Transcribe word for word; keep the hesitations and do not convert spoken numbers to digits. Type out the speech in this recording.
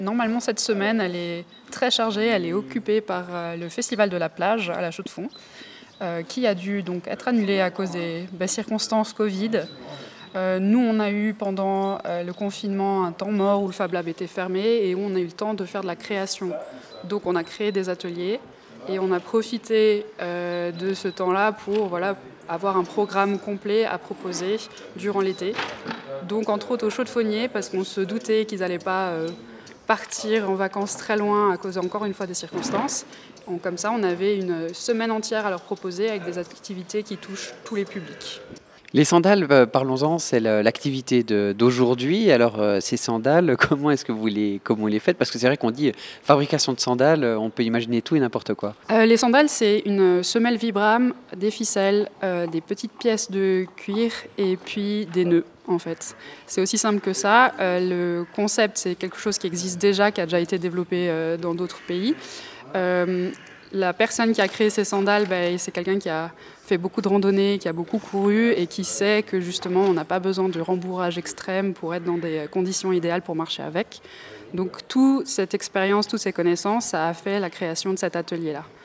Normalement, cette semaine, elle est très chargée, elle est occupée par euh, le Festival de la plage à la Chaux-de-Fonds, euh, qui a dû donc être annulé à cause des bah, circonstances Covid. Euh, nous, on a eu pendant euh, le confinement un temps mort où le Fab Lab était fermé et où on a eu le temps de faire de la création. Donc on a créé des ateliers et on a profité euh, de ce temps-là pour voilà, avoir un programme complet à proposer durant l'été. Donc entre autres au Chaux-de-Fonnier, parce qu'on se doutait qu'ils n'allaient pas euh, partir en vacances très loin à cause encore une fois des circonstances. Donc, comme ça, on avait une semaine entière à leur proposer avec des activités qui touchent tous les publics. Les sandales, euh, parlons-en, c'est le- l'activité de- d'aujourd'hui. Alors, euh, ces sandales, comment est-ce que vous les, comment vous les faites? Parce que c'est vrai qu'on dit euh, fabrication de sandales, euh, on peut imaginer tout et n'importe quoi. Euh, les sandales, c'est une semelle Vibram, des ficelles, euh, des petites pièces de cuir et puis des nœuds, en fait. C'est aussi simple que ça. Euh, le concept, c'est quelque chose qui existe déjà, qui a déjà été développé euh, dans d'autres pays. Euh, la personne qui a créé ces sandales, ben, c'est quelqu'un qui a fait beaucoup de randonnées, qui a beaucoup couru et qui sait que justement on n'a pas besoin de rembourrage extrême pour être dans des conditions idéales pour marcher avec. Donc toute cette expérience, toutes ces connaissances, ça a fait la création de cet atelier-là.